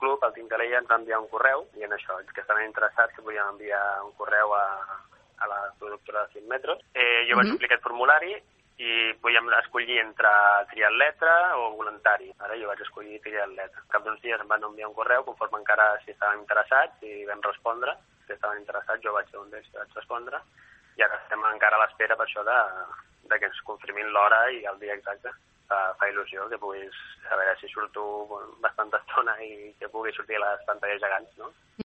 club, el Team Calella, ens va enviar un correu dient això, que estaven interessats que podíem enviar un correu a la productora de 100 metres. Jo vaig omplir aquest formulari i podíem escollir entre triatleta o voluntari. Ara jo vaig escollir triatleta. Cap d'uns dies em van enviar un correu conforme encara si estaven interessats i vam respondre. Si estaven interessats jo vaig ser un d'ells que vaig respondre i ara estem encara a l'espera per això de que ens confirmin l'hora i el dia exacte. Fa il·lusió que puguis, a veure si surto bastanta estona i que pugui sortir a les pantalles gegants, no?